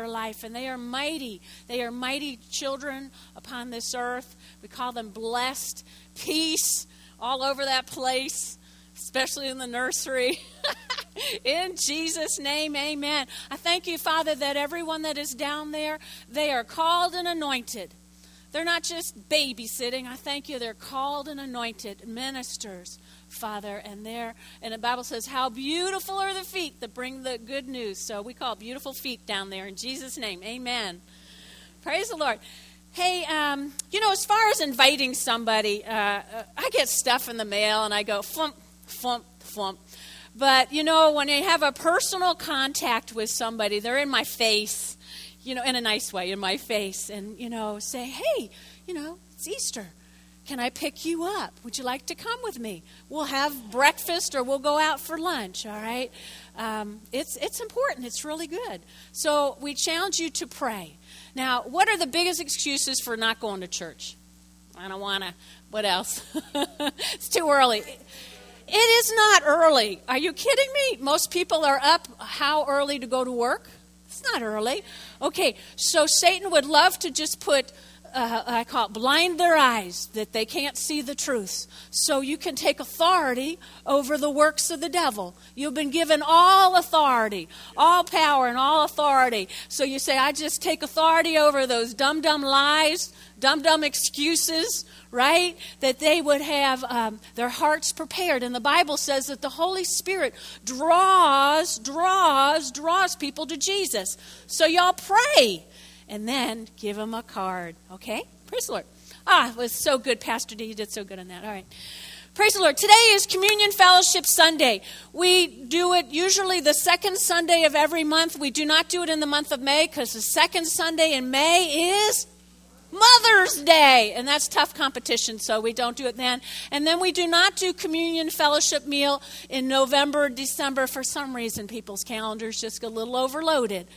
their life, and they are mighty. They are mighty children upon this earth. We call them blessed. Peace all over that place, especially in the nursery. In Jesus' name, amen. I thank you, Father, that everyone that is down there, they are called and anointed. They're not just babysitting. I thank you, they're called and anointed ministers, Father. And the Bible says, how beautiful are the feet that bring the good news. So we call it beautiful feet down there in Jesus' name, amen. Praise the Lord. Hey, as far as inviting somebody, I get stuff in the mail and I go flump, flump, flump. But, when I have a personal contact with somebody, they're in my face, in a nice way, in my face, and, say, hey, it's Easter. Can I pick you up? Would you like to come with me? We'll have breakfast or we'll go out for lunch, all right? It's important. It's really good. So we challenge you to pray. Now, what are the biggest excuses for not going to church? I don't want to. What else? It's too early. It is not early. Are you kidding me? Most people are up how early to go to work? It's not early. Okay, so Satan would love to just put, I call it blind their eyes, that they can't see the truth. So you can take authority over the works of the devil. You've been given all authority, all power and all authority. So you say, I just take authority over those dumb lies, dumb excuses, right? That they would have their hearts prepared. And the Bible says that the Holy Spirit draws people to Jesus. So y'all pray and then give them a card. Okay? Praise the Lord. It was so good, Pastor D. You did so good on that. All right. Praise the Lord. Today is Communion Fellowship Sunday. We do it usually the second Sunday of every month. We do not do it in the month of May because the second Sunday in May is Mother's Day, and that's tough competition, so we don't do it then. And then we do not do communion fellowship meal in November or December. For some reason, people's calendars just get a little overloaded.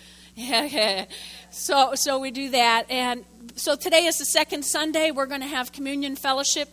So we do that. And so today is the second Sunday. We're going to have communion fellowship.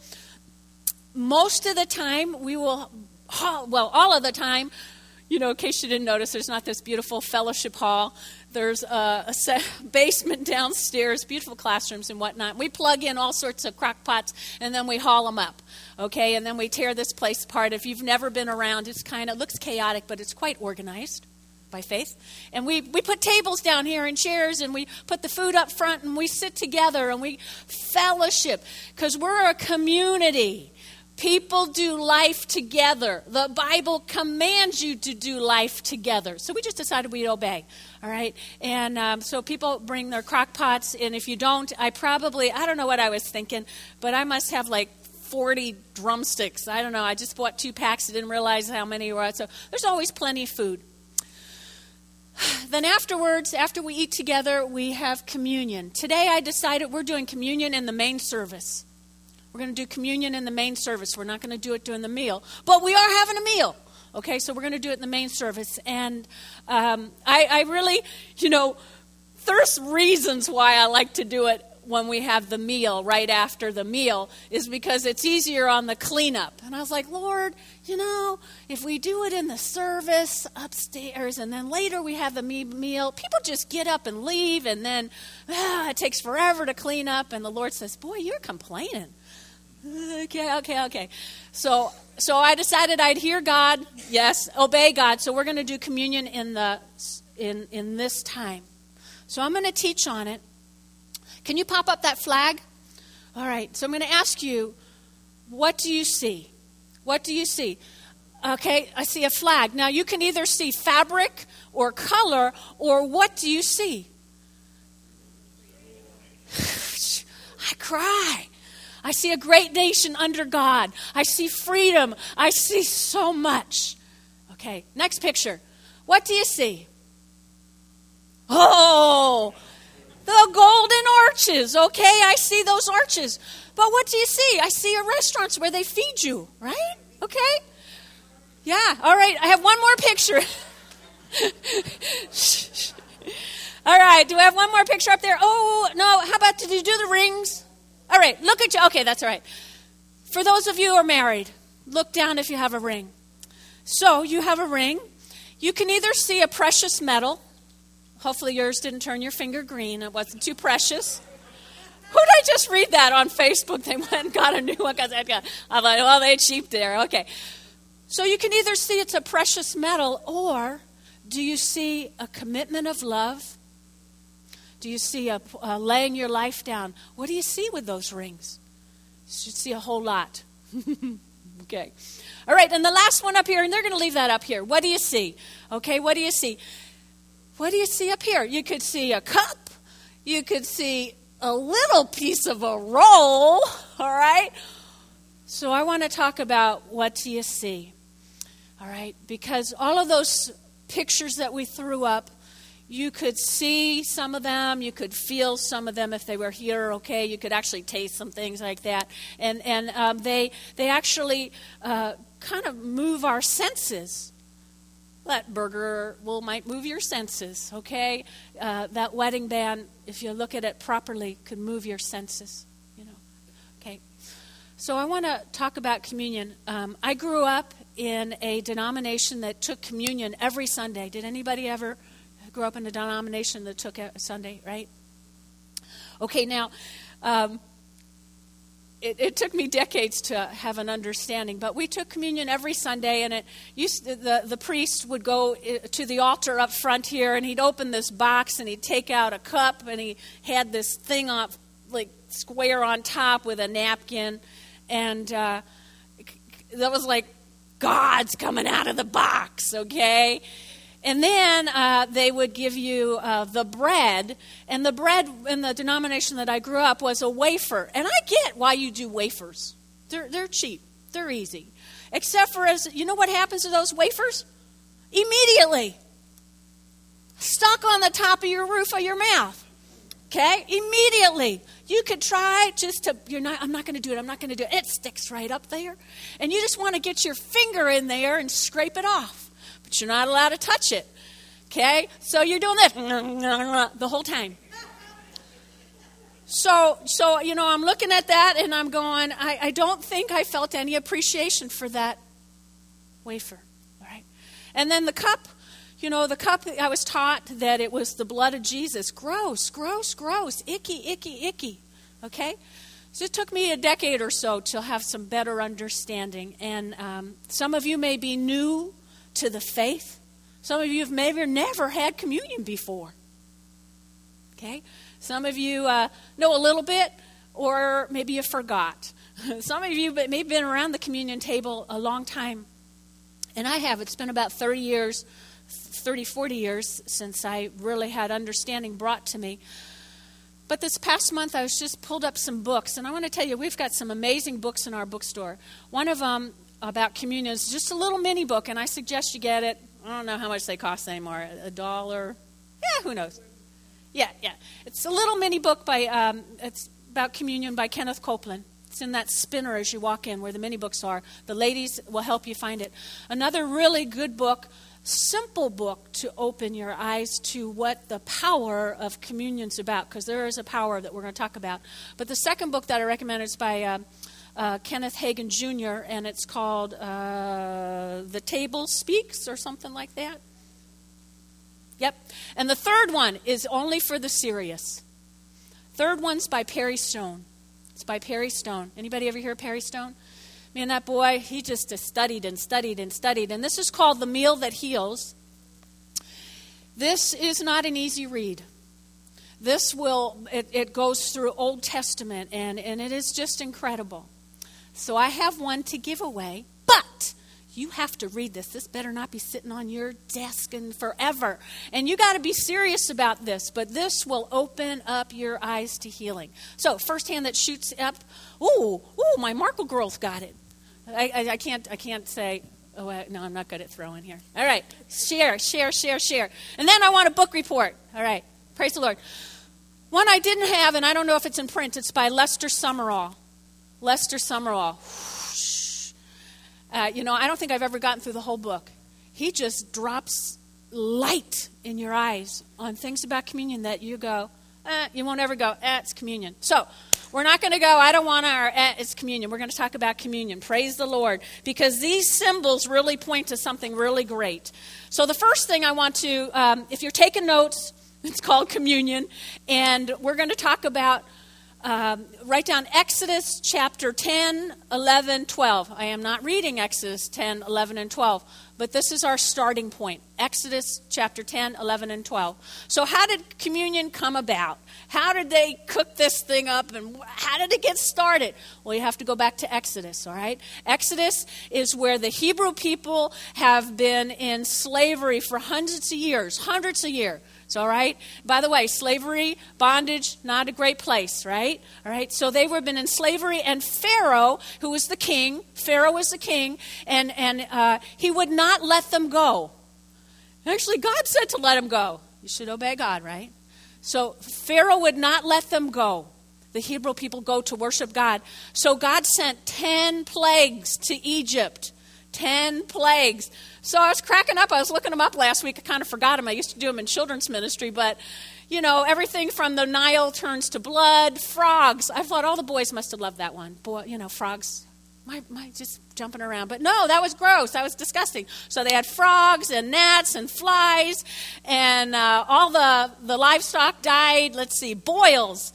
Most of the time, we will, all of the time, in case you didn't notice, there's not this beautiful fellowship hall. There's a basement downstairs, beautiful classrooms and whatnot. We plug in all sorts of crock pots, and then we haul them up, okay? And then we tear this place apart. If you've never been around, it looks chaotic, but it's quite organized by faith. And we put tables down here and chairs, and we put the food up front, and we sit together, and we fellowship, because we're a community. People do life together. The Bible commands you to do life together. So we just decided we'd obey, all right? And so people bring their crock pots, and if you don't, I don't know what I was thinking, but I must have like 40 drumsticks. I don't know. I just bought 2 packs. I didn't realize how many were out. So there's always plenty of food. Then afterwards, after we eat together, we have communion. Today I decided we're doing communion in the main service. We're going to do communion in the main service. We're not going to do it during the meal. But we are having a meal. Okay, so we're going to do it in the main service. And I really, there's reasons why I like to do it when we have the meal, right after the meal, is because it's easier on the cleanup. And I was like, Lord, if we do it in the service upstairs and then later we have the meal, people just get up and leave, and then it takes forever to clean up. And the Lord says, boy, you're complaining. Okay. So I decided I'd hear God, yes, obey God. So we're going to do communion in this time. So I'm going to teach on it. Can you pop up that flag? All right. So I'm going to ask you, what do you see? What do you see? Okay, I see a flag. Now you can either see fabric or color, or what do you see? I cry. I see a great nation under God. I see freedom. I see so much. Okay, next picture. What do you see? Oh, the golden arches. Okay, I see those arches. But what do you see? I see restaurants where they feed you, right? Okay. Yeah, all right. I have one more picture. All right, do I have one more picture up there? Oh, no, how about, did you do the rings? All right, look at you. Okay, that's all right. For those of you who are married, look down if you have a ring. So you have a ring. You can either see a precious metal, Hopefully yours didn't turn your finger green. It wasn't too precious. Who did I just read that on Facebook? They went and got a new one. I'm like, well, they cheaped there. Okay. So you can either see it's a precious metal, or do you see a commitment of love? Do you see a laying your life down? What do you see with those rings? You should see a whole lot. Okay. All right, and the last one up here, and they're going to leave that up here. What do you see? Okay, what do you see? What do you see up here? You could see a cup. You could see a little piece of a roll. All right? So I want to talk about what do you see? All right, because all of those pictures that we threw up, you could see some of them, you could feel some of them if they were here, okay? You could actually taste some things like that. And they actually kind of move our senses. That burger might move your senses, okay? That wedding band, if you look at it properly, could move your senses, okay? So I want to talk about communion. I grew up in a denomination that took communion every Sunday. Did anybody ever grow up in a denomination that took a Sunday, right? Okay, now, it took me decades to have an understanding, but we took communion every Sunday, and the priest would go to the altar up front here, and he'd open this box, and he'd take out a cup, and he had this thing up, like square on top with a napkin, and that was like God's coming out of the box, okay? And then they would give you the bread, and the bread in the denomination that I grew up was a wafer. And I get why you do wafers. They're cheap. They're easy. Except for, you know what happens to those wafers? Immediately. Stuck on the top of your roof of your mouth. Okay? Immediately. You could try just to, I'm not going to do it. I'm not going to do it. It sticks right up there. And you just want to get your finger in there and scrape it off. But you're not allowed to touch it. Okay? So you're doing this the whole time. So I'm looking at that and I'm going, I don't think I felt any appreciation for that wafer. All right? And then the cup, the cup, I was taught that it was the blood of Jesus. Gross, gross, gross. Icky, icky, icky. Okay? So it took me a decade or so to have some better understanding. And some of you may be new to the faith. Some of you have maybe never had communion before. Okay? Some of you know a little bit, or maybe you forgot. Some of you may have been around the communion table a long time. And I have. It's been about 40 years since I really had understanding brought to me. But this past month, I was just pulled up some books. And I want to tell you, we've got some amazing books in our bookstore. One of them about communion is just a little mini book, and I suggest you get it. I don't know how much they cost anymore. $1? Yeah, who knows? Yeah. It's a little mini book it's about communion by Kenneth Copeland. It's in that spinner as you walk in where the mini books are. The ladies will help you find it. Another really good book, simple book to open your eyes to what the power of communion's about, because there is a power that we're going to talk about. But the second book that I recommend is by Kenneth Hagin Jr., and it's called The Table Speaks or something like that. Yep. And the third one is only for the serious. Third one's by Perry Stone. It's by Perry Stone. Anybody ever hear of Perry Stone? Man, that boy, he just studied and studied and studied. And this is called The Meal That Heals. This is not an easy read. It goes through Old Testament, and it is just incredible. So I have one to give away, but you have to read this. This better not be sitting on your desk and forever. And you got to be serious about this, but this will open up your eyes to healing. So first hand that shoots up, ooh, my Markle girl's got it. I can't say, no, I'm not good at throwing here. All right, share. And then I want a book report. All right, praise the Lord. One I didn't have, and I don't know if it's in print, it's by Lester Summerall. Lester Summerall. I don't think I've ever gotten through the whole book. He just drops light in your eyes on things about communion that you go, you won't ever go, it's communion. So we're not going to go, I don't want to, or it's communion. We're going to talk about communion. Praise the Lord. Because these symbols really point to something really great. So the first thing I want to, if you're taking notes, It's called communion. And we're going to talk about, write down Exodus chapter 10, 11, 12. I am not reading Exodus 10, 11, and 12, but this is our starting point. Exodus chapter 10, 11, and 12. So how did communion come about? How did they cook this thing up, and how did it get started? Well, you have to go back to Exodus, all right? Exodus is where the Hebrew people have been in slavery for hundreds of years. So, all right? By the way, slavery, bondage, not a great place, right? All right? So they were been in slavery, and Pharaoh, who was the king, and he would not let them go. Actually, God said to let them go. You should obey God, right? So Pharaoh would not let them go. The Hebrew people go to worship God. So God sent 10 plagues to Egypt. 10 plagues. So I was cracking up. I was looking them up last week. I kind of forgot them. I used to do them in children's ministry. But, you know, everything from the Nile turns to blood. Frogs. I thought all the boys must have loved that one. Boy, you know, frogs. My just jumping around. But no, that was gross. That was disgusting. So they had frogs and gnats and flies. And all the livestock died. Let's see, boils.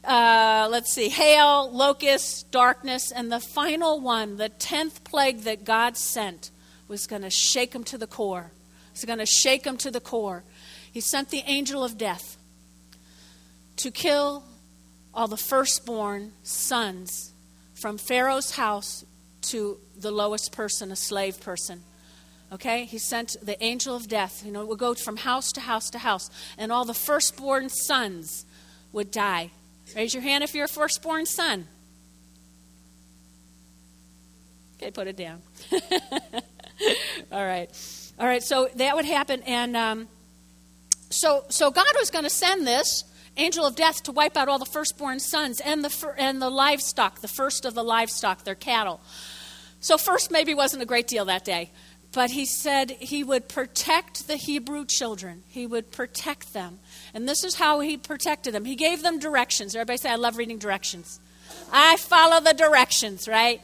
Hail, locusts, darkness. And the final one, the 10th plague that God sent, was going to shake them to the core. It's going to shake them to the core. He sent the angel of death to kill all the firstborn sons from Pharaoh's house to the lowest person, a slave person. Okay? He sent the angel of death. You know, it would go from house to house to house. And all the firstborn sons would die. Raise your hand if you're a firstborn son. Okay, put it down. All right. All right, so that would happen. And so God was going to send this angel of death to wipe out all the firstborn sons and the livestock, the first of the livestock, their cattle. So first maybe wasn't a great deal that day. But he said he would protect the Hebrew children. He would protect them. And this is how he protected them. He gave them directions. Everybody say, I love reading directions. I follow the directions, right?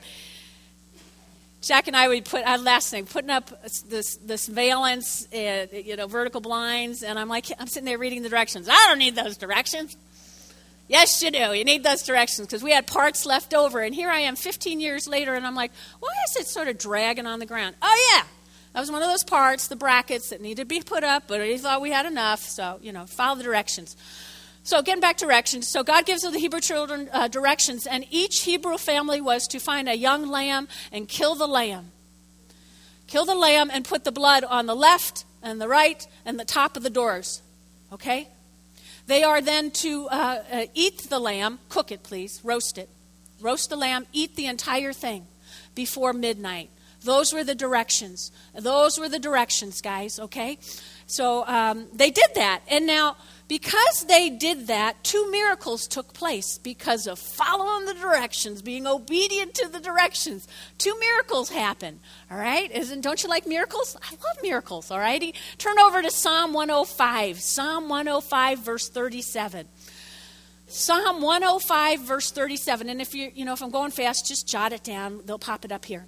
Jack and I would putting up this valance, vertical blinds, and I'm sitting there reading the directions. I don't need those directions. Yes, you do. You need those directions because we had parts left over, and here I am 15 years later, and I'm like, why is it sort of dragging on the ground? Oh, yeah. That was one of those parts, the brackets that needed to be put up, but he thought we had enough, so, follow the directions. So getting back to directions, so God gives the Hebrew children directions, and each Hebrew family was to find a young lamb and kill the lamb. Kill the lamb and put the blood on the left and the right and the top of the doors, okay? They are then to eat the lamb, cook it please, roast it. Roast the lamb, eat the entire thing before midnight. Those were the directions. Those were the directions, guys, okay? So they did that. And now, because they did that, 2 miracles took place because of following the directions, being obedient to the directions. 2 miracles happened, all right? Don't you like miracles? I love miracles, all righty? Turn over to Psalm 105. Psalm 105, verse 37. Psalm 105, verse 37. And if if I'm going fast, just jot it down. They'll pop it up here.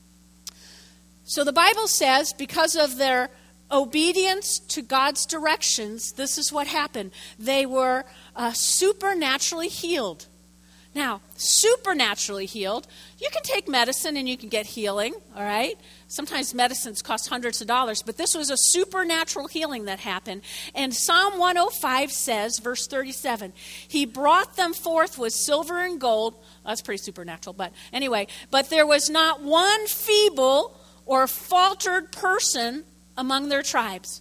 So the Bible says, because of their obedience to God's directions, this is what happened. They were supernaturally healed. Now, supernaturally healed, you can take medicine and you can get healing, all right? Sometimes medicines cost hundreds of dollars, but this was a supernatural healing that happened. And Psalm 105 says, verse 37, he brought them forth with silver and gold. That's pretty supernatural, but anyway. But there was not one feeble or faltered person among their tribes.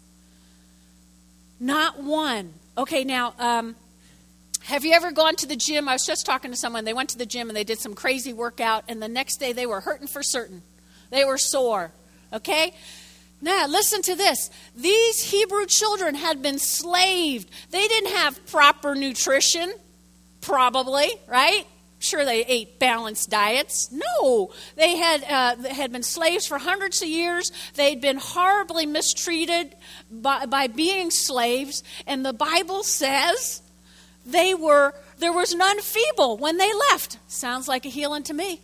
Not one. Okay, now, have you ever gone to the gym? I was just talking to someone. They went to the gym and they did some crazy workout, and the next day they were hurting for certain. They were sore. Okay? Now, listen to this. These Hebrew children had been slaved. They didn't have proper nutrition, probably, right? Sure, they ate balanced diets. No, they had been slaves for hundreds of years. They'd been horribly mistreated by being slaves. And the Bible says there was none feeble when they left. Sounds like a healing to me.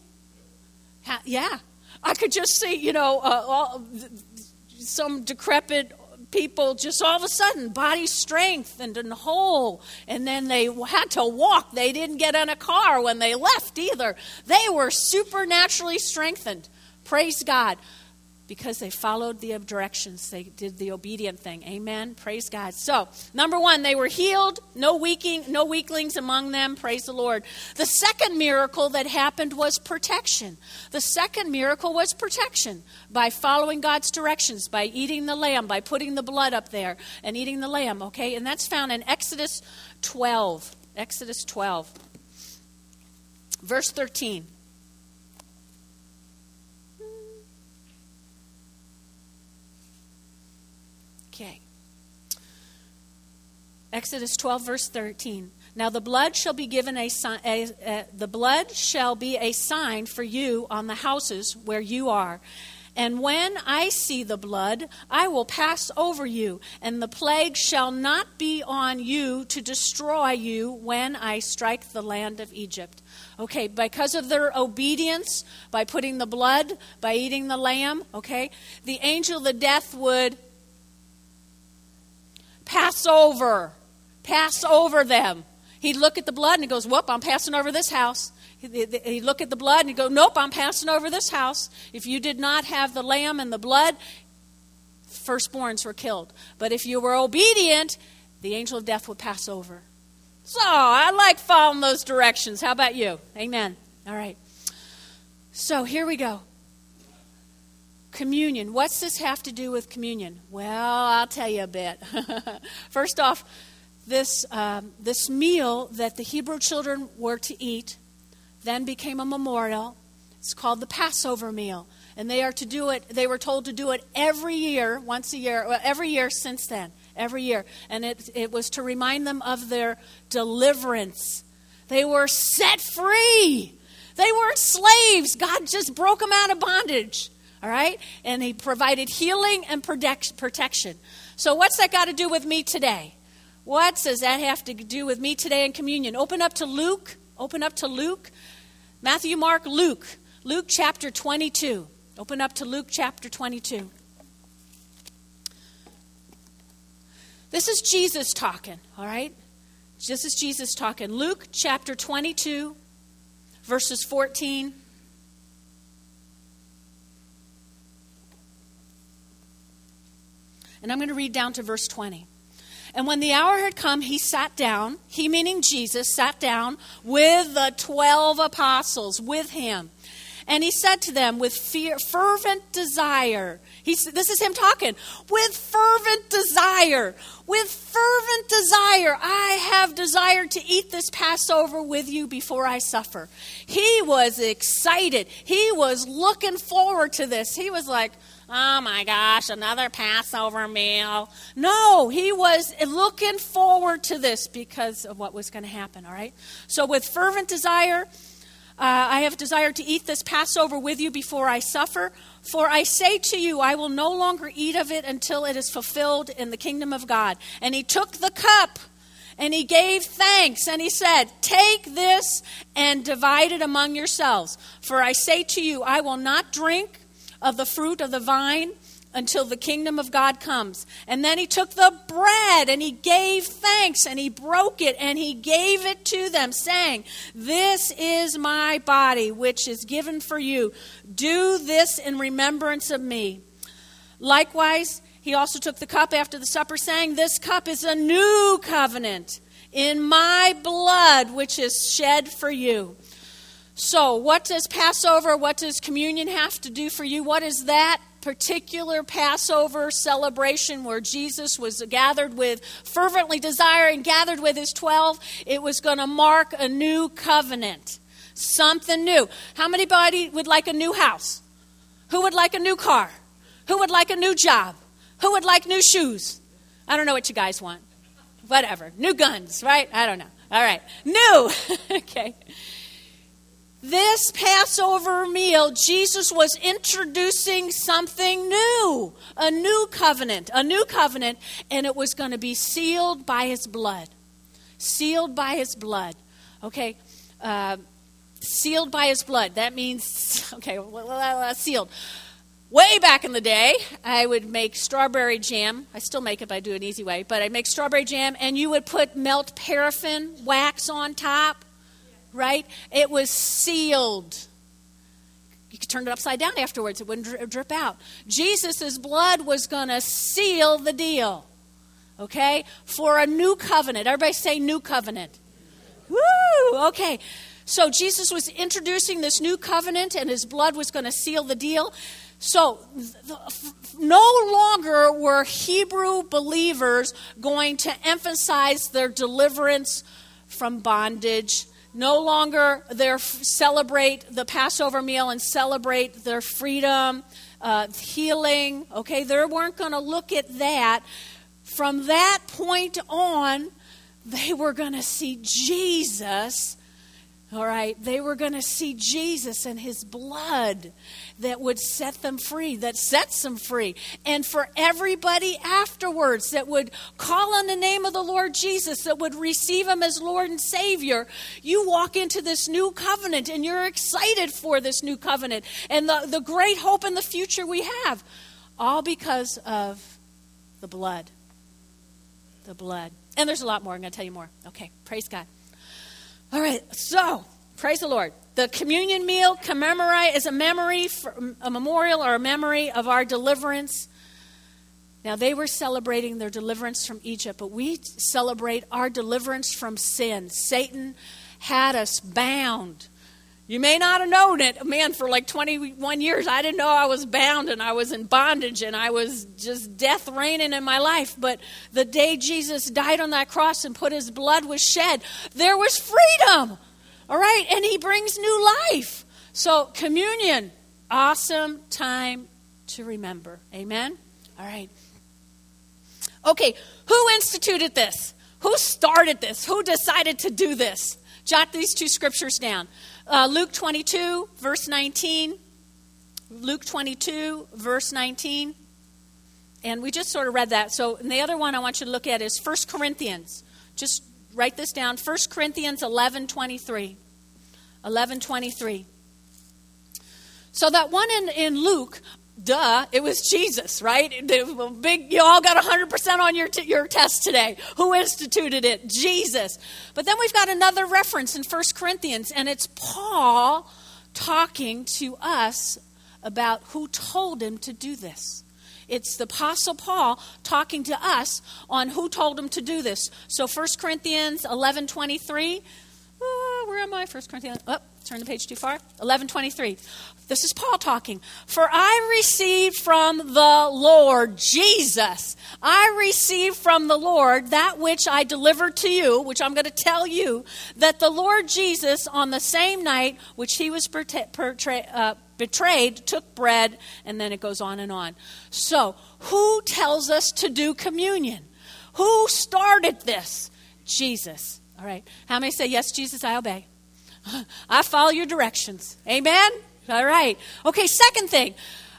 Yeah, I could just see, some decrepit people just all of a sudden, body strengthened and whole. And then they had to walk. They didn't get in a car when they left either. They were supernaturally strengthened. Praise God. Because they followed the directions. They did the obedient thing. Amen. Praise God. So, number one, they were healed. No weaklings among them. Praise the Lord. The second miracle that happened was protection. The second miracle was protection by following God's directions, by eating the lamb, by putting the blood up there and eating the lamb. Okay, and that's found in Exodus 12. Exodus 12. Verse 13. Okay. Exodus 12, verse 13. Now the blood shall be given the blood shall be a sign for you on the houses where you are. And when I see the blood, I will pass over you, and the plague shall not be on you to destroy you when I strike the land of Egypt. Okay, because of their obedience, by putting the blood, by eating the lamb, okay, the angel of the death would pass over them. He'd look at the blood and he goes, whoop, I'm passing over this house. He'd look at the blood and he'd go, nope, I'm passing over this house. If you did not have the lamb and the blood, firstborns were killed. But if you were obedient, the angel of death would pass over. So I like following those directions. How about you? Amen. All right. So here we go. Communion. What's this have to do with communion? Well, I'll tell you a bit. First off, this meal that the Hebrew children were to eat then became a memorial. It's called the Passover meal. And they are to do it, they were told to do it every year, once a year, well, every year since then, every year. And it was to remind them of their deliverance. They were set free. They weren't slaves. God just broke them out of bondage. All right? And he provided healing and protection. So what's that got to do with me today? What does that have to do with me today in communion? Open up to Luke. Open up to Luke. Matthew, Mark, Luke. Luke chapter 22. Open up to Luke chapter 22. This is Jesus talking, all right? This is Jesus talking. Luke chapter 22, verses 14. And I'm going to read down to verse 20. And when the hour had come, he sat down, he meaning Jesus, sat down with the 12 apostles with him. And he said to them with fervent desire. This is him talking. With fervent desire. With fervent desire. I have desired to eat this Passover with you before I suffer. He was excited. He was looking forward to this. He was like, oh my gosh, another Passover meal. No, he was looking forward to this because of what was going to happen, all right? So with fervent desire, I have desired to eat this Passover with you before I suffer. For I say to you, I will no longer eat of it until it is fulfilled in the kingdom of God. And he took the cup and he gave thanks and he said, take this and divide it among yourselves. For I say to you, I will not drink of the fruit of the vine until the kingdom of God comes. And then he took the bread and he gave thanks and he broke it and he gave it to them, saying, this is my body which is given for you. Do this in remembrance of me. Likewise, he also took the cup after the supper, saying, this cup is a new covenant in my blood which is shed for you. So what does Passover, what does communion have to do for you? What is that particular Passover celebration where Jesus was gathered with fervently desiring, gathered with his 12? It was going to mark a new covenant, something new. How anybody would like a new house? Who would like a new car? Who would like a new job? Who would like new shoes? I don't know what you guys want. Whatever. New guns, right? I don't know. All right. New. Okay. This Passover meal, Jesus was introducing something new, a new covenant, and it was going to be sealed by his blood. Sealed by his blood. Okay, sealed by his blood. That means, okay, sealed. Way back in the day, I would make strawberry jam. I still make it, but I do it an easy way. But I'd make strawberry jam, and you would put melt paraffin wax on top, right? It was sealed. You could turn it upside down afterwards. It wouldn't drip out. Jesus' blood was going to seal the deal, okay, for a new covenant. Everybody say new covenant. Woo! Okay. So Jesus was introducing this new covenant, and his blood was going to seal the deal. So no longer were Hebrew believers going to emphasize their deliverance from bondage. No longer they celebrate the Passover meal and celebrate their freedom, healing. Okay, they weren't going to look at that. From that point on, they were going to see Jesus. All right, they were going to see Jesus and his blood that would set them free, that sets them free. And for everybody afterwards that would call on the name of the Lord Jesus, that would receive him as Lord and Savior, you walk into this new covenant and you're excited for this new covenant and the great hope in the future we have, all because of the blood. The blood. And there's a lot more. I'm going to tell you more. Okay, praise God. All right, so, praise the Lord. The communion meal is a memorial or a memory of our deliverance. Now, they were celebrating their deliverance from Egypt, but we celebrate our deliverance from sin. Satan had us bound. You may not have known it. Man, for like 21 years, I didn't know I was bound and I was in bondage and I was just death reigning in my life. But the day Jesus died on that cross and put his blood was shed, there was freedom. All right? And he brings new life. So communion, awesome time to remember. Amen? All right. Okay, who instituted this? Who started this? Who decided to do this? Jot these two scriptures down. Luke 22, verse 19. Luke 22, verse 19. And we just sort of read that. So, and the other one I want you to look at is 1 Corinthians. Just write this down. 1 Corinthians 11:23. 11:23. So that one in Luke, it was Jesus, right? You all got 100% on your test today. Who instituted it? Jesus. But then we've got another reference in 1 Corinthians, and it's Paul talking to us about who told him to do this. It's the Apostle Paul talking to us on who told him to do this. So 1 Corinthians 11:23. Where am I? 1 Corinthians. Turn the page too far. 11:23. This is Paul talking. For I received from the Lord Jesus. I received from the Lord that which I delivered to you, which I'm going to tell you, that the Lord Jesus on the same night which he was betrayed, took bread, and then it goes on and on. So, who tells us to do communion? Who started this? Jesus. All right. How many say, yes, Jesus, I obey? I follow your directions. Amen? All right. Okay, second thing.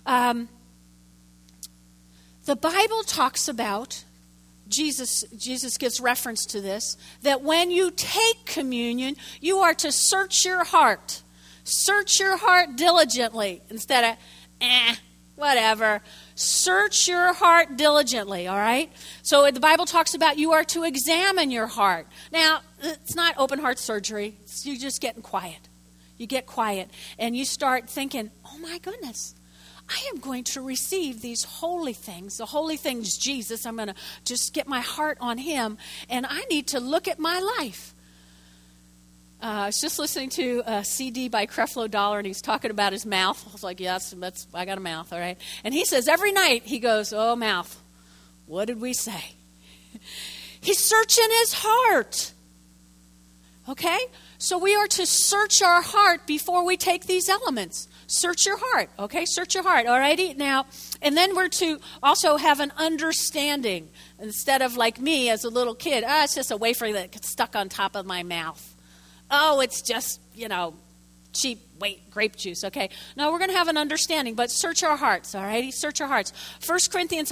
The Bible talks about, Jesus gives reference to this, that when you take communion, you are to search your heart. Search your heart diligently instead of, whatever. Search your heart diligently, all right? So the Bible talks about you are to examine your heart. Now, it's not open heart surgery. You're just getting quiet. You get quiet and you start thinking, oh my goodness, I am going to receive these holy things. The holy things, Jesus, I'm going to just get my heart on him, and I need to look at my life. I was just listening to a CD by Creflo Dollar, and he's talking about his mouth. I was like, yes, I got a mouth, all right. And he says every night, he goes, oh, mouth, what did we say? He's searching his heart. Okay? So we are to search our heart before we take these elements. Search your heart, okay? Search your heart, all righty? Now, and then we're to also have an understanding. Instead of like me as a little kid, it's just a wafer that gets stuck on top of my mouth. Oh, it's just, cheap grape juice, okay? No, we're going to have an understanding, but search our hearts, all righty? Search our hearts. 1 Corinthians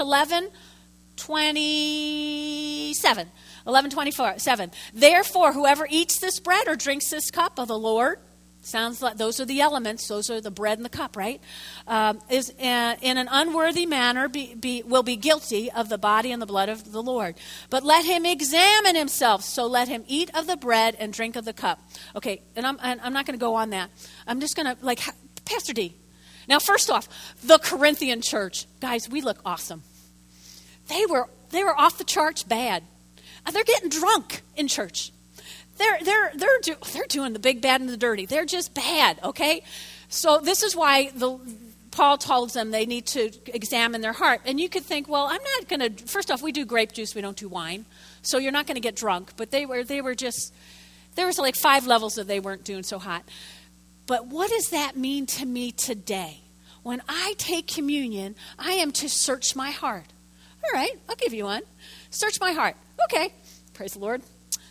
11:27. 11:27. Therefore, whoever eats this bread or drinks this cup of the Lord Sounds like those are the elements. Those are the bread and the cup, right? Is in an unworthy manner will be guilty of the body and the blood of the Lord. But let him examine himself. So let him eat of the bread and drink of the cup. Okay, and I'm not going to go on that. I'm just going to, Pastor D. Now, first off, the Corinthian church. Guys, we look awesome. They were off the charts bad. They're getting drunk in church. They're doing the big, bad, and the dirty. They're just bad, okay? So this is why Paul tells them they need to examine their heart. And you could think, well, I'm not going to, first off, we do grape juice, we don't do wine. So you're not going to get drunk. But they were just, there was like 5 levels that they weren't doing so hot. But what does that mean to me today? When I take communion, I am to search my heart. All right, I'll give you one. Search my heart. Okay, praise the Lord.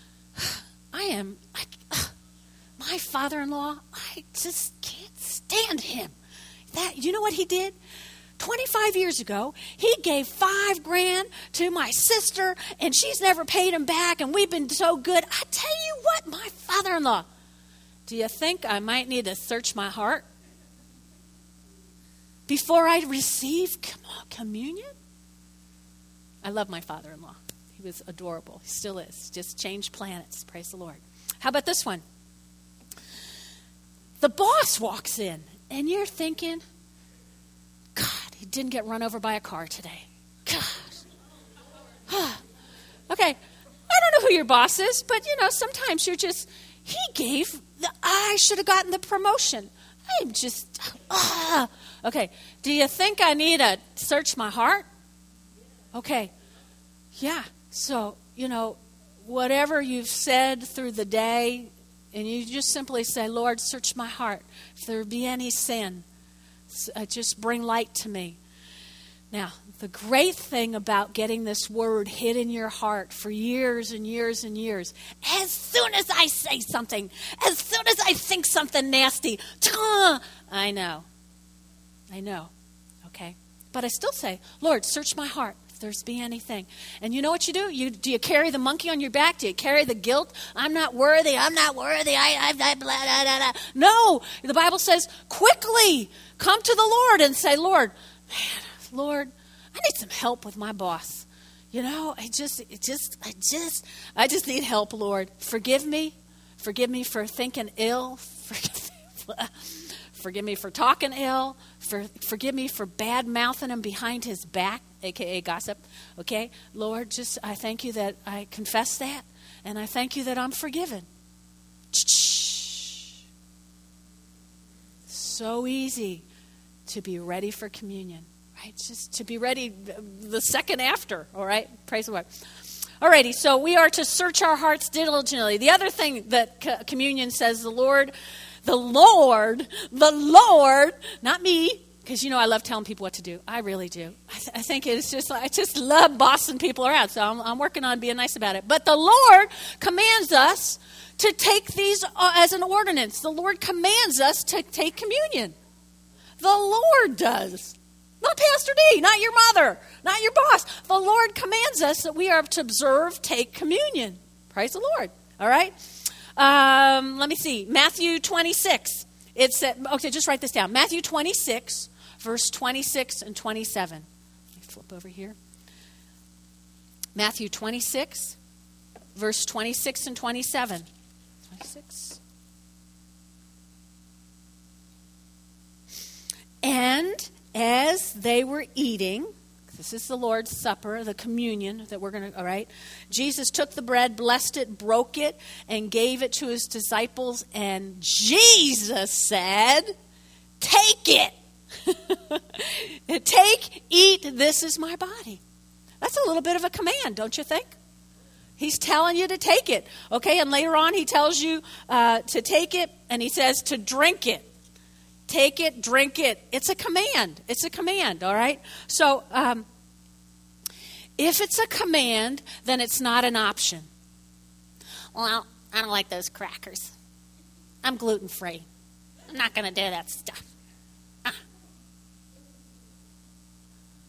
My father-in-law, I just can't stand him. You know what he did? 25 years ago, he gave $5,000 to my sister, and she's never paid him back, and we've been so good. I tell you what, my father-in-law, do you think I might need to search my heart before I receive communion? I love my father-in-law. He was adorable. He still is. Just changed planets. Praise the Lord. How about this one? The boss walks in, and you're thinking, God, he didn't get run over by a car today. God. Okay, I don't know who your boss is, but, sometimes you're just, I should have gotten the promotion. I'm just, Okay, do you think I need to search my heart? Okay, yeah. So, whatever you've said through the day, and you just simply say, Lord, search my heart. If there be any sin, just bring light to me. Now, the great thing about getting this word hid in your heart for years and years and years, as soon as I say something, as soon as I think something nasty, I know, okay? But I still say, Lord, search my heart. There's be anything. And you know what you do? Do you carry the monkey on your back? Do you carry the guilt? I'm not worthy. I blah, blah, blah, blah. No, the Bible says, quickly come to the Lord and say, Lord, I need some help with my boss. I just need help, Lord. Forgive me for thinking ill. Forgive me for talking ill. Forgive me for bad mouthing him behind his back, a.k.a. gossip. Okay? Lord, I thank you that I confess that, and I thank you that I'm forgiven. So easy to be ready for communion, right? Just to be ready the second after, all right? Praise the Lord. Alrighty, so we are to search our hearts diligently. The other thing that communion says, the Lord, not me, because I love telling people what to do. I really do. I think it's just, I just love bossing people around, so I'm working on being nice about it. But the Lord commands us to take these as an ordinance. The Lord commands us to take communion. The Lord does. Not Pastor D, not your mother, not your boss. The Lord commands us that we are to take communion. Praise the Lord. All right? Let me see. Matthew 26. Okay, just write this down. Matthew 26, verse 26 and 27. Let me flip over here. Matthew 26, verse 26 and 27. 26. And as they were eating, this is the Lord's Supper, the communion that we're going to, all right? Jesus took the bread, blessed it, broke it, and gave it to his disciples. And Jesus said, take it. Take, eat, this is my body. That's a little bit of a command, don't you think? He's telling you to take it, okay? And later on he tells you to take it, and he says to drink it. Take it, drink it. It's a command. It's a command, all right? So if it's a command, then it's not an option. Well, I don't like those crackers. I'm gluten-free. I'm not going to do that stuff.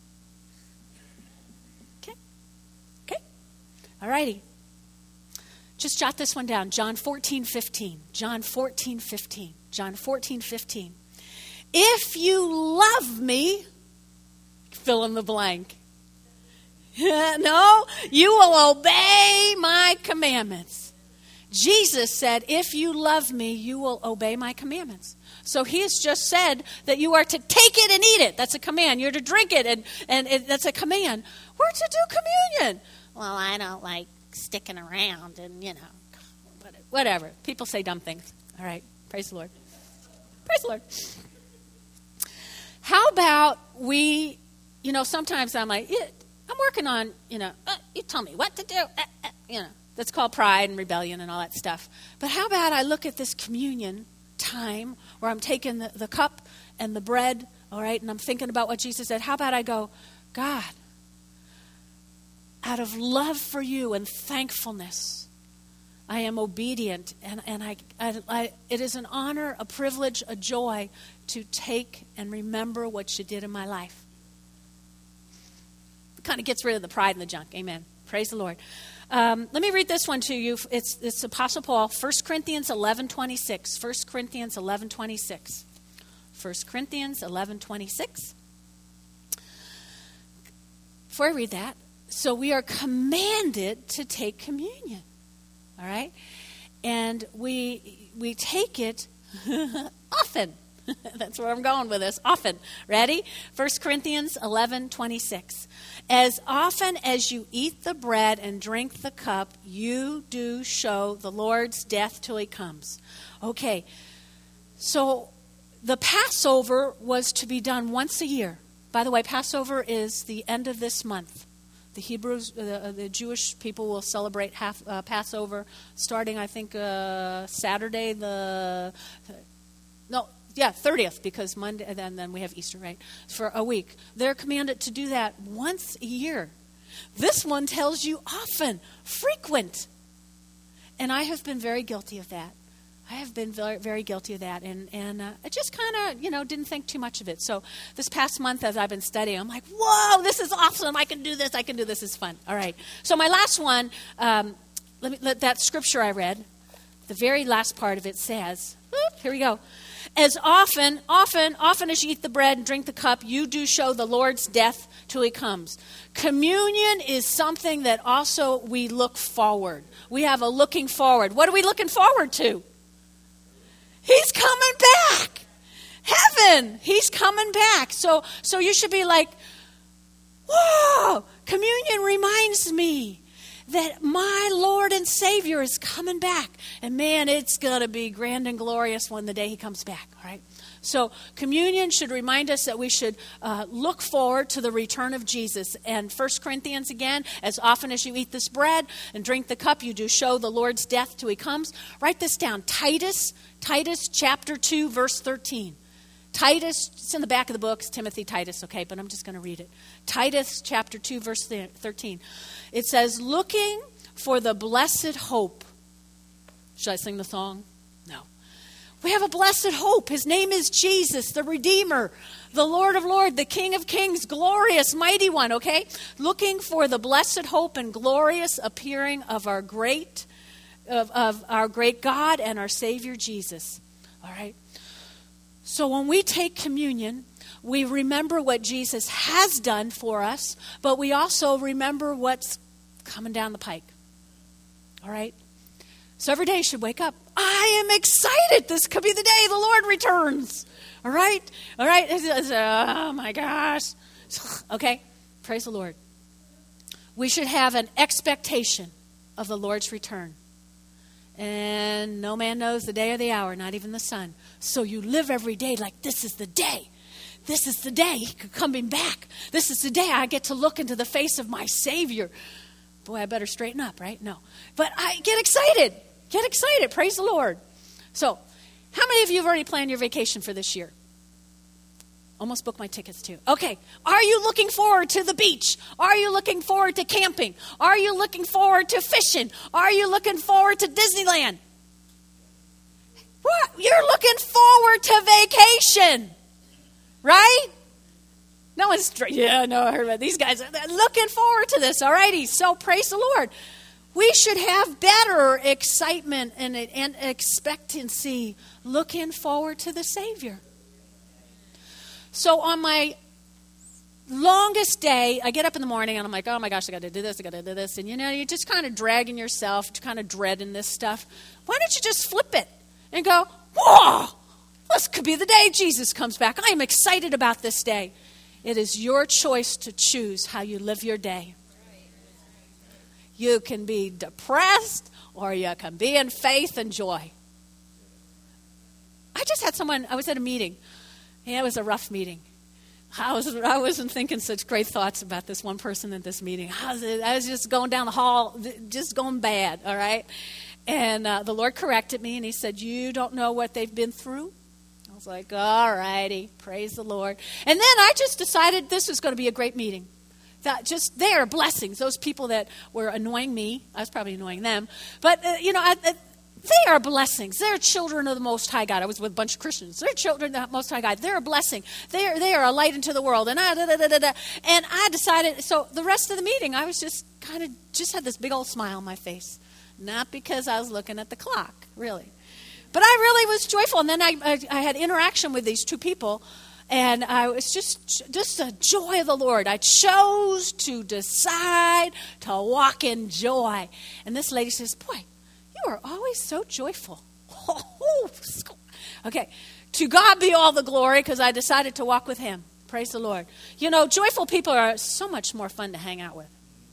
Okay. All righty. Just jot this one down. John 14:15. John 14:15. John 14:15. If you love me, fill in the blank. No, you will obey my commandments. Jesus said, if you love me, you will obey my commandments. So he has just said that you are to take it and eat it. That's a command. You're to drink it, and that's a command. We're to do communion. Well, I don't like sticking around and, whatever. People say dumb things. All right. Praise the Lord. Praise the Lord. How about we, sometimes I'm like, I'm working on, you tell me what to do. That's called pride and rebellion and all that stuff. But how about I look at this communion time where I'm taking the cup and the bread, all right, and I'm thinking about what Jesus said. How about I go, God, out of love for you and thankfulness, I am obedient, and I it is an honor, a privilege, a joy to take and remember what you did in my life. It kind of gets rid of the pride and the junk. Amen. Praise the Lord. Let me read this one to you. It's Apostle Paul, 1 Corinthians 11:26. 1 Corinthians 11:26. 1 Corinthians 11:26. Before I read that, so we are commanded to take communion. All right? And we take it often. That's where I'm going with this. Often. Ready? 1 Corinthians 11:26. As often as you eat the bread and drink the cup, you do show the Lord's death till he comes. Okay. So the Passover was to be done once a year. By the way, Passover is the end of this month. The Hebrews, the Jewish people will celebrate Passover starting, I think, Saturday, 30th, because Monday, and then we have Easter, right, for a week. They're commanded to do that once a year. This one tells you often, frequent. And I have been very guilty of that. I have been very, very guilty of that. And I just kind of, didn't think too much of it. So this past month as I've been studying, I'm like, whoa, this is awesome. I can do this. This is fun. All right. So my last one, let that scripture I read, the very last part of it says, here we go. As often as you eat the bread and drink the cup, you do show the Lord's death till he comes. Communion is something that also we look forward. We have a looking forward. What are we looking forward to? He's coming back. Heaven. He's coming back. So you should be like, whoa, communion reminds me that my Lord and Savior is coming back. And man, it's going to be grand and glorious when the day he comes back, all right? So communion should remind us that we should look forward to the return of Jesus. And 1 Corinthians again, as often as you eat this bread and drink the cup, you do show the Lord's death till he comes. Write this down. Titus chapter 2, verse 13. Titus, it's in the back of the book, it's Timothy, Titus, okay, but I'm just going to read it. Titus chapter 2, verse 13. It says, looking for the blessed hope. Should I sing the song? No. We have a blessed hope. His name is Jesus, the Redeemer, the Lord of Lords, the King of Kings, glorious, mighty one, okay? Looking for the blessed hope and glorious appearing of our great God and our Savior Jesus, all right? So when we take communion, we remember what Jesus has done for us, but we also remember what's coming down the pike. All right? So every day you should wake up. I am excited. This could be the day the Lord returns. All right? All right? Oh, my gosh. Okay? Praise the Lord. We should have an expectation of the Lord's return. And no man knows the day or the hour, not even the Son. So you live every day like this is the day. This is the day he could coming back. This is the day I get to look into the face of my Savior. Boy, I better straighten up, right? No. But I get excited. Get excited. Praise the Lord. So, how many of you have already planned your vacation for this year? Almost booked my tickets too. Okay. Are you looking forward to the beach? Are you looking forward to camping? Are you looking forward to fishing? Are you looking forward to Disneyland? What? You're looking forward to vacation. Right? No one's, I heard about these guys. They're looking forward to this. All righty. So praise the Lord. We should have better excitement and expectancy looking forward to the Savior. So on my longest day, I get up in the morning and I'm like, oh my gosh, I got to do this, I got to do this. And you're just kind of dragging yourself, kind of dreading this stuff. Why don't you just flip it and go, whoa, this could be the day Jesus comes back. I am excited about this day. It is your choice to choose how you live your day. You can be depressed or you can be in faith and joy. I just had someone, I was at a meeting. Yeah, it was a rough meeting. I wasn't thinking such great thoughts about this one person at this meeting. I was just going down the hall, just going bad, all right? And the Lord corrected me, and he said, you don't know what they've been through? I was like, all righty, praise the Lord. And then I just decided this was going to be a great meeting. That just, they are blessings. Those people that were annoying me, I was probably annoying them. But, they are blessings. They're children of the Most High God. I was with a bunch of Christians. They're children of the Most High God. They're a blessing. They are a light into the world. And I decided, so the rest of the meeting, I was just had this big old smile on my face. Not because I was looking at the clock, really. But I really was joyful. And then I had interaction with these two people. And I was just the joy of the Lord. I chose to decide to walk in joy. And this lady says, boy, you are always so joyful. Okay, to God be all the glory because I decided to walk with him. Praise the Lord. Joyful people are so much more fun to hang out with.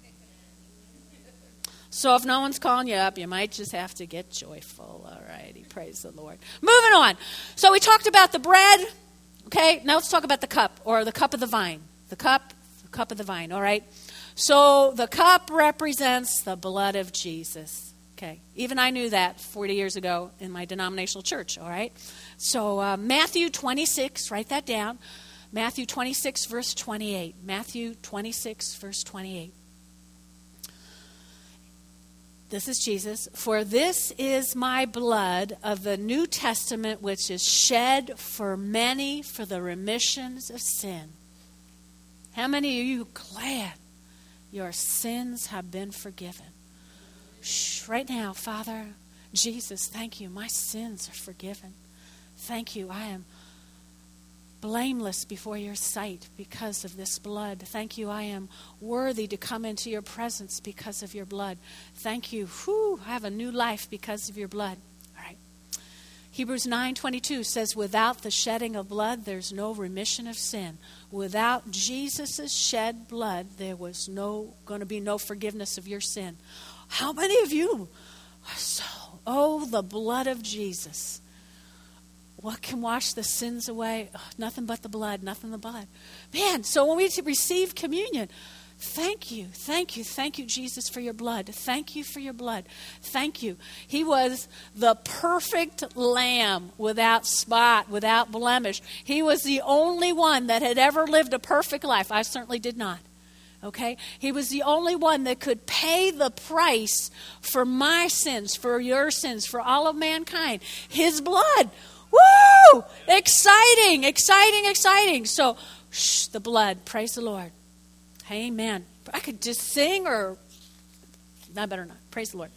So if no one's calling you up, you might just have to get joyful. All righty, praise the Lord. Moving on. So we talked about the bread. Okay, now let's talk about the cup or the cup of the vine. The cup of the vine, all right? So the cup represents the blood of Jesus. Okay, even I knew that 40 years ago in my denominational church, all right? So Matthew 26, write that down. Matthew 26, verse 28. Matthew 26, verse 28. This is Jesus. For this is my blood of the New Testament, which is shed for many for the remissions of sin. How many of you are glad your sins have been forgiven? Right now, Father, Jesus, thank you. My sins are forgiven. Thank you. I am blameless before your sight because of this blood. Thank you. I am worthy to come into your presence because of your blood. Thank you. I have a new life because of your blood. All right. Hebrews 9:22 says, without the shedding of blood, there's no remission of sin. Without Jesus' shed blood, there was going to be no forgiveness of your sin. How many of you are the blood of Jesus. What can wash the sins away? Oh, nothing but the blood, nothing but the blood. Man, so when we receive communion, thank you, Jesus, for your blood. Thank you for your blood. Thank you. He was the perfect lamb without spot, without blemish. He was the only one that had ever lived a perfect life. I certainly did not. Okay? He was the only one that could pay the price for my sins, for your sins, for all of mankind. His blood. Woo! Exciting. So, the blood. Praise the Lord. Amen. I could just sing or... I better not. Praise the Lord.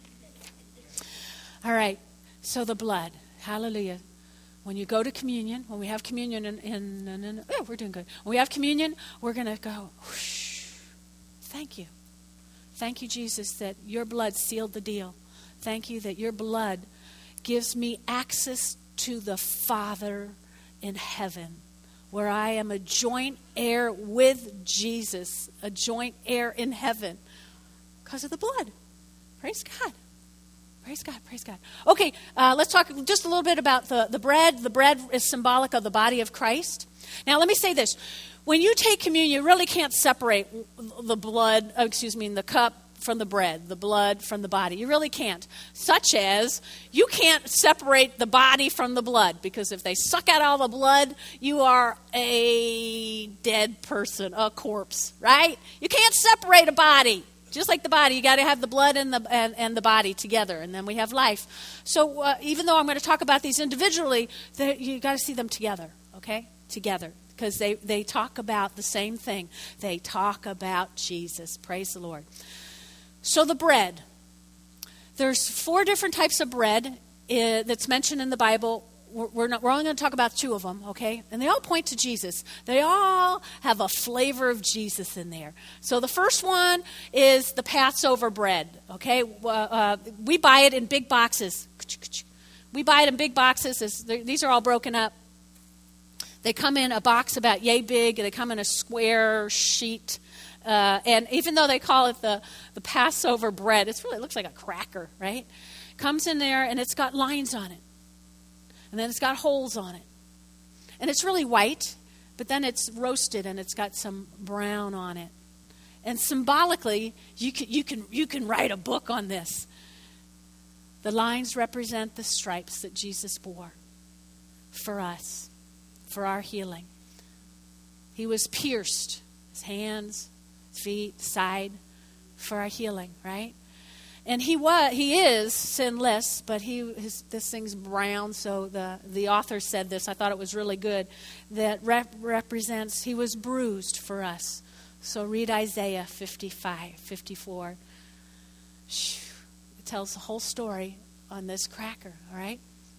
All right. So the blood. Hallelujah. When you go to communion, when we have communion we're doing good. When we have communion, we're going to go... Whoosh. Thank you. Thank you, Jesus, that your blood sealed the deal. Thank you that your blood gives me access to the Father in heaven, where I am a joint heir with Jesus, a joint heir in heaven because of the blood. Praise God. Praise God, praise God. Okay, let's talk just a little bit about the bread. The bread is symbolic of the body of Christ. Now, let me say this. When you take communion, you really can't separate the cup from the bread, the blood from the body. You really can't. Such as, you can't separate the body from the blood, because if they suck out all the blood, you are a dead person, a corpse, right? You can't separate a body. Just like the body, you got to have the blood and the body together, and then we have life. So even though I'm going to talk about these individually, you got to see them together, okay? Together. Because they talk about the same thing. They talk about Jesus. Praise the Lord. So the bread. there's 4 different types of bread that's mentioned in the Bible. We're only going to talk about 2 of them, okay? And they all point to Jesus. They all have a flavor of Jesus in there. So the first one is the Passover bread, okay? We buy it in big boxes. We buy it in big boxes. These are all broken up. They come in a box about yay big. They come in a square sheet. And even though they call it the Passover bread, it looks like a cracker, right? Comes in there, and it's got lines on it. And then it's got holes on it. And it's really white, but then it's roasted, and it's got some brown on it. And symbolically, you can write a book on this. The lines represent the stripes that Jesus bore for us, for our healing. He was pierced, his hands, his feet, side, for our healing, right? And he is sinless, but this thing's brown, so the author said this. I thought it was really good. That represents, he was bruised for us. So read Isaiah 55, 54. It tells the whole story on this cracker, all right?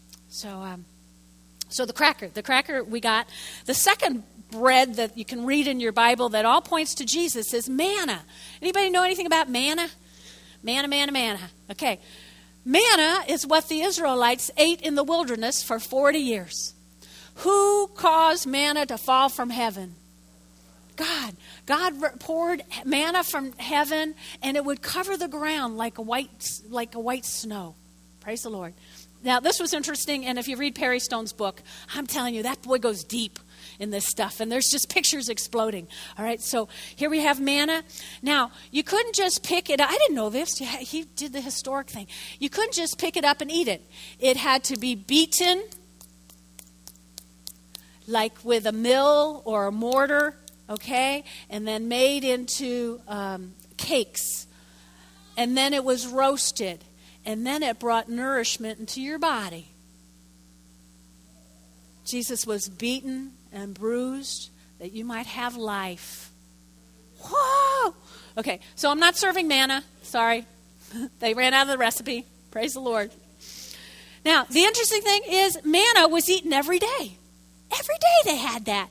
So the cracker we got. The second bread that you can read in your Bible that all points to Jesus is manna. Anybody know anything about manna? Manna. Okay. Manna is what the Israelites ate in the wilderness for 40 years. Who caused manna to fall from heaven? God. God poured manna from heaven, and it would cover the ground like a white snow. Praise the Lord. Now, this was interesting, and if you read Perry Stone's book, I'm telling you, that boy goes deep in this stuff, and there's just pictures exploding. All right, so here we have manna. Now, you couldn't just pick it up. I didn't know this. He did the historic thing. You couldn't just pick it up and eat it. It had to be beaten, like with a mill or a mortar, okay, and then made into cakes. And then it was roasted. And then it brought nourishment into your body. Jesus was beaten and bruised that you might have life. Whoa! Okay, so I'm not serving manna. Sorry. They ran out of the recipe. Praise the Lord. Now, the interesting thing is manna was eaten every day. Every day they had that.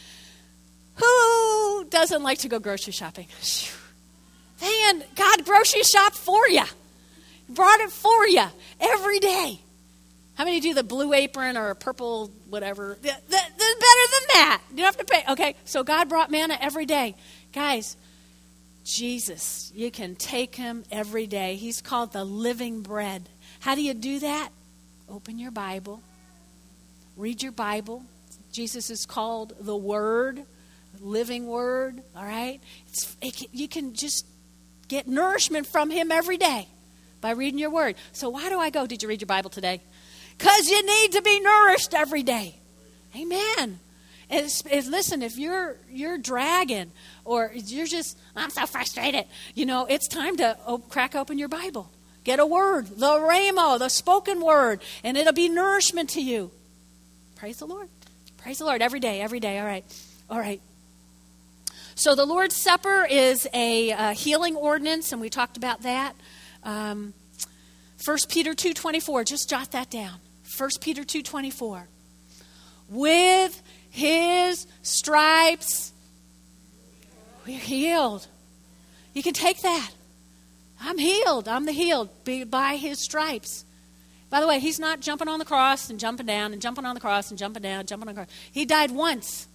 Who doesn't like to go grocery shopping? Man, God grocery shop for you. Brought it for you every day. How many do the blue apron or purple whatever? That's better than that. You don't have to pay. Okay, so God brought manna every day. Guys, Jesus, you can take him every day. He's called the living bread. How do you do that? Open your Bible. Read your Bible. Jesus is called the Word, living Word, all right? You can just get nourishment from him every day by reading your Word. So why do I go? Did you read your Bible today? Because you need to be nourished every day. Amen. And listen, if you're dragging or you're just, I'm so frustrated, it's time to crack open your Bible. Get a word, the rhema, the spoken word, and it'll be nourishment to you. Praise the Lord. Praise the Lord every day. All right. So the Lord's Supper is a healing ordinance, and we talked about that. 1 Peter 2:24, just jot that down. 1 Peter 2:24. With his stripes, we're healed. You can take that. I'm healed. I'm the healed by his stripes. By the way, he's not jumping on the cross and jumping down and jumping on the cross and jumping down, jumping on the cross. He died once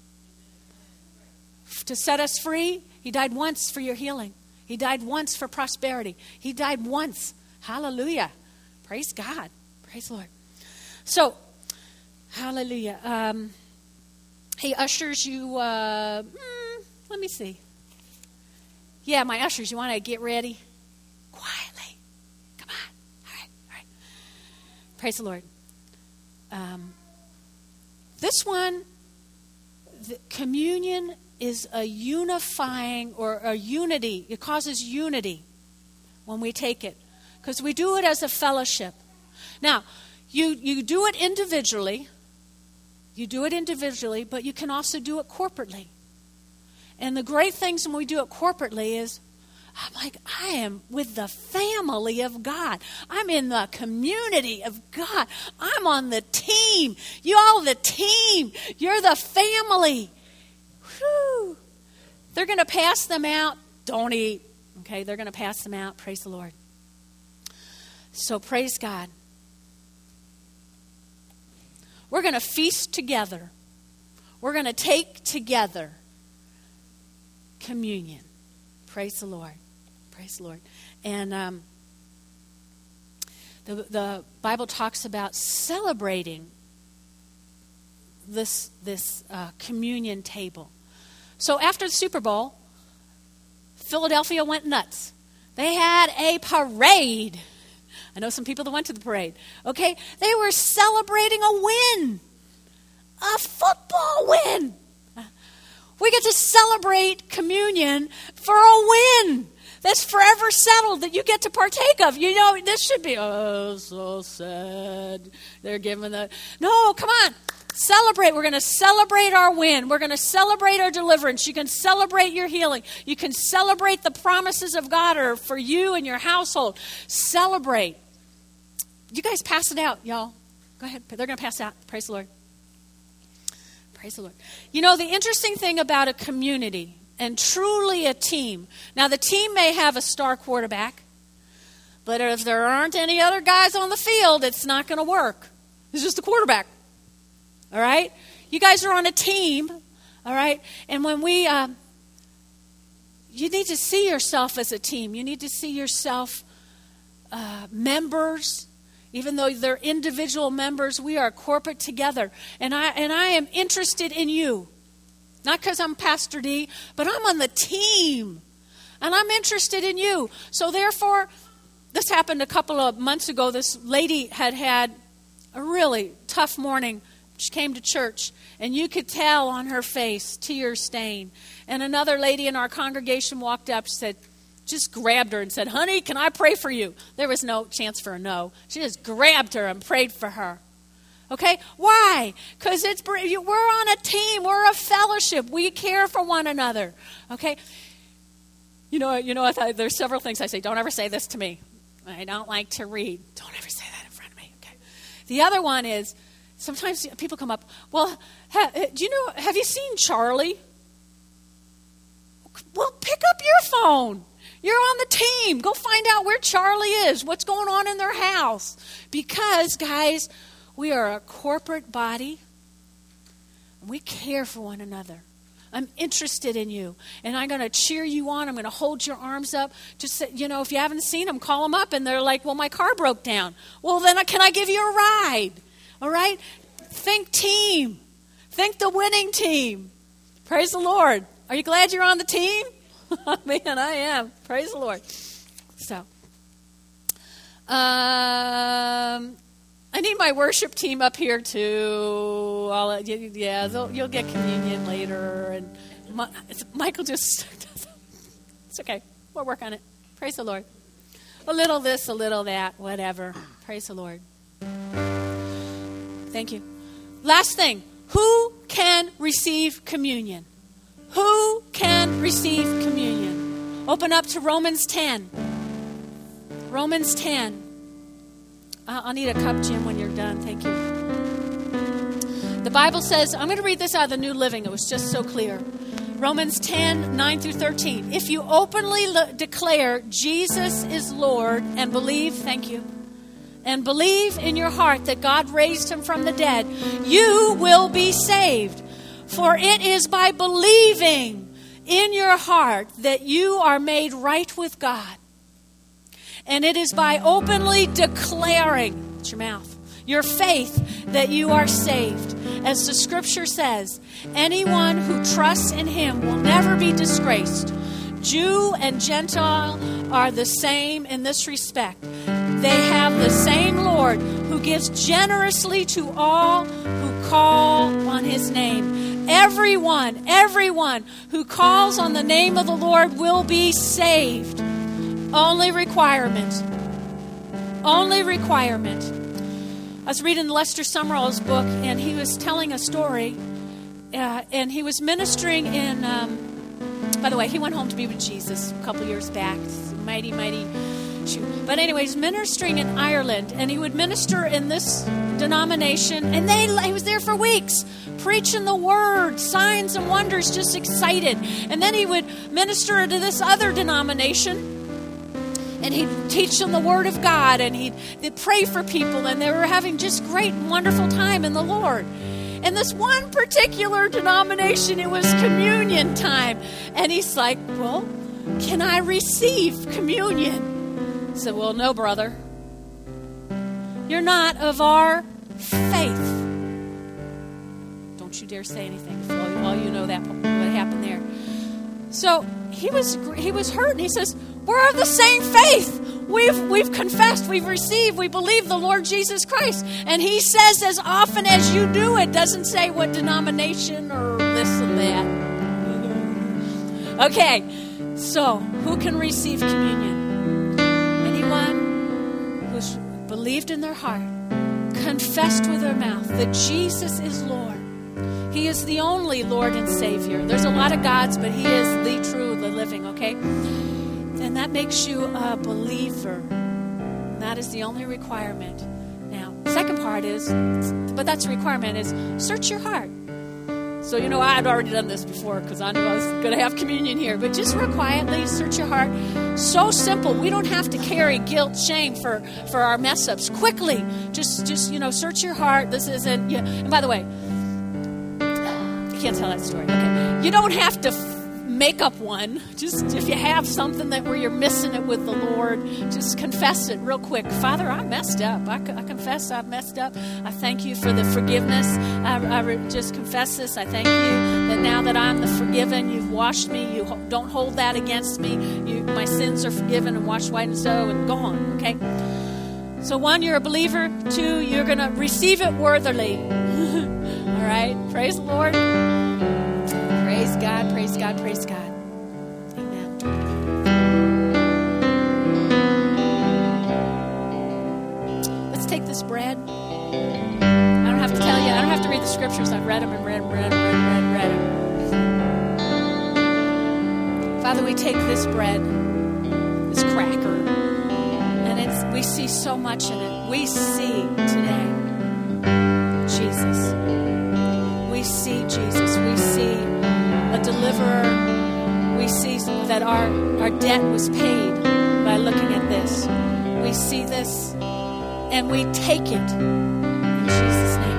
to set us free. He died once for your healing. He died once for prosperity. He died once. Hallelujah. Praise God. Praise the Lord. So, hallelujah. Hey, ushers, you, let me see. Yeah, my ushers, you want to get ready? Quietly. Come on. All right. Praise the Lord. This one, the communion is a unifying or a unity. It causes unity when we take it. Because we do it as a fellowship. Now, you do it individually. You do it individually, but you can also do it corporately. And the great things when we do it corporately is I'm like, I am with the family of God. I'm in the community of God. I'm on the team. You all the team. You're the family. Whew. They're going to pass them out. Don't eat. Okay, they're going to pass them out. Praise the Lord. So praise God. We're going to feast together. We're going to take together communion. Praise the Lord. Praise the Lord. And the Bible talks about celebrating this communion table. So after the Super Bowl, Philadelphia went nuts. They had a parade. I know some people that went to the parade. Okay? They were celebrating a win. A football win. We get to celebrate communion for a win that's forever settled that you get to partake of. You know, this should be, oh, so sad. They're giving the... No, come on. Celebrate. We're going to celebrate our win. We're going to celebrate our deliverance. You can celebrate your healing. You can celebrate the promises of God are for you and your household. Celebrate. You guys pass it out, y'all. Go ahead. They're going to pass out. Praise the Lord. Praise the Lord. You know, the interesting thing about a community and truly a team, now the team may have a star quarterback, but if there aren't any other guys on the field, it's not going to work. It's just the quarterback. All right? You guys are on a team. All right? And when we, you need to see yourself as a team. You need to see yourself members. Even though they're individual members, we are corporate together. And I am interested in you. Not because I'm Pastor D, but I'm on the team. And I'm interested in you. So therefore, this happened a couple of months ago. This lady had a really tough morning. She came to church, and you could tell on her face, tear stain. And another lady in our congregation walked up, said, just grabbed her and said, honey, can I pray for you? There was no chance for a no. She just grabbed her and prayed for her. Okay? Why? Because we're on a team. We're a fellowship. We care for one another. Okay? You know, there's several things I say. Don't ever say this to me. I don't like to read. Don't ever say that in front of me. Okay? The other one is, sometimes people come up, well, have you seen Charlie? Well, pick up your phone. You're on the team. Go find out where Charlie is, what's going on in their house. Because, guys, we are a corporate body, and we care for one another. I'm interested in you, and I'm going to cheer you on. I'm going to hold your arms up. Just say, if you haven't seen them, call them up, and they're like, well, my car broke down. Well, then can I give you a ride? All right? Think team. Think the winning team. Praise the Lord. Are you glad you're on the team? Man, I am. Praise the Lord. So, I need my worship team up here too. You'll get communion later, and Michael just it's okay. We'll work on it. Praise the Lord. A little this, a little that, whatever. Praise the Lord. Thank you. Last thing, who can receive communion? Who can receive communion? Open up to Romans 10. Romans 10. I'll need a cup, Jim, when you're done. Thank you. The Bible says, I'm going to read this out of the New Living. It was just so clear. Romans 10, 9 through 13. If you openly declare Jesus is Lord and believe, thank you, and believe in your heart that God raised him from the dead, you will be saved. For it is by believing in your heart that you are made right with God. And it is by openly declaring, it's your mouth, your faith that you are saved. As the scripture says, anyone who trusts in him will never be disgraced. Jew and Gentile are the same in this respect. They have the same Lord who gives generously to all who call on his name. Everyone who calls on the name of the Lord will be saved. Only requirement. I was reading Lester Sumrall's book, and he was telling a story, and he was ministering in By the way, he went home to be with Jesus a couple years back. Mighty shoot. But anyways, ministering in Ireland, and he would minister in this denomination, and he was there for weeks, preaching the word, signs and wonders, just excited. And then he would minister to this other denomination, and he'd teach them the word of God, and they'd pray for people, and they were having just great and wonderful time in the Lord. In this one particular denomination, it was communion time. And he's like, well, can I receive communion? I said, well, no, brother. You're not of our faith. Don't you dare say anything. Well, you know that what happened there. So he was hurt, and he says, we're of the same faith. We've confessed, we've received, we believe the Lord Jesus Christ. And he says, as often as you do it, doesn't say what denomination or this and that. Okay, so who can receive communion? Anyone who's believed in their heart, confessed with their mouth that Jesus is Lord. He is the only Lord and Savior. There's a lot of gods, but he is the true, the living, okay? And that makes you a believer. And that is the only requirement. Now, second part is, but that's a requirement, is search your heart. So, I'd already done this before because I knew I was going to have communion here. But just real quietly, search your heart. So simple. We don't have to carry guilt, shame for our mess-ups. Quickly, just search your heart. This isn't, and by the way, I can't tell that story. Okay. You don't have to make up one. Just if you have something where you're missing it with the Lord, just confess it real quick. Father, I messed up. I confess I've messed up. I thank you for the forgiveness. I just confess this. I thank you that now that I'm the forgiven, you've washed me. You don't hold that against me. My sins are forgiven and washed white as snow and gone. Okay. So 1, you're a believer. 2, you're going to receive it worthily. All right. Praise the Lord. Praise God, praise God, praise God. Amen. Let's take this bread. I don't have to tell you. I don't have to read the scriptures. I've read them and read them. Father, we take this bread, this cracker, and we see so much in it. We see today Jesus. We see Jesus. We see a deliverer. We see that our debt was paid by looking at this. We see this and we take it. In Jesus' name,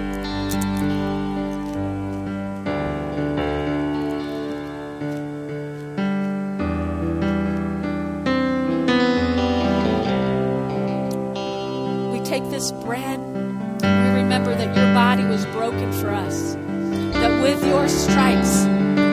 amen. We take this bread. We remember that your body was broken for us. That with your stripes,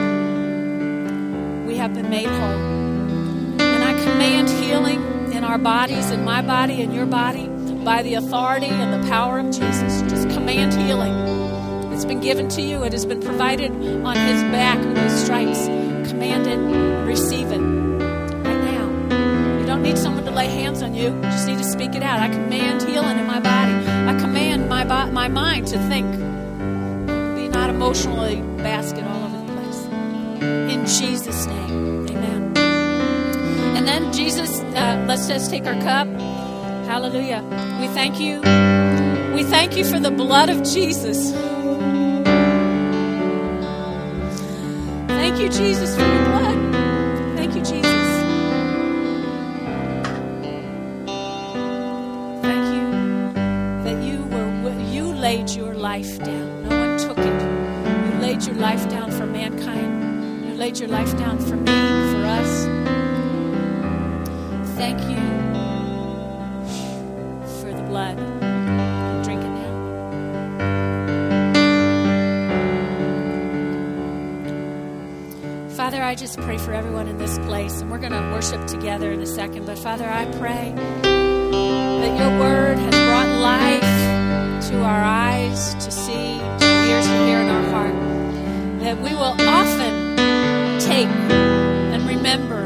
we have been made whole. And I command healing in our bodies, in my body, in your body, by the authority and the power of Jesus. Just command healing. It's been given to you. It has been provided on his back with those stripes. Command it. Receive it. Right now. You don't need someone to lay hands on you. You just need to speak it out. I command healing in my body. I command my mind to think. Not emotionally basket all over the place. In Jesus' name, amen. And then Jesus, let's just take our cup. Hallelujah. We thank you. We thank you for the blood of Jesus. Thank you, Jesus, for your blood. Thank you, Jesus. Thank you that you laid your life down. No one took it. You laid your life down for mankind. You laid your life down for me, for us. Thank you for the blood. Drink it now. Father, I just pray for everyone in this place, and we're going to worship together in a second. But Father, I pray that your word has brought life to our eyes to see, to ears to hear in our heart, that we will often take and remember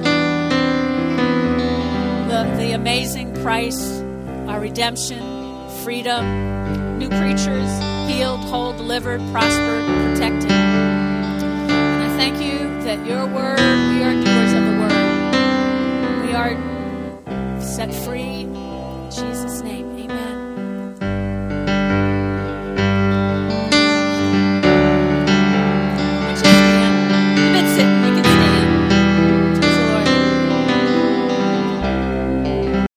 the amazing price, our redemption, freedom, new creatures, healed, whole, delivered, prospered, protected. And I thank you that your word, we are doers of the word. We are set free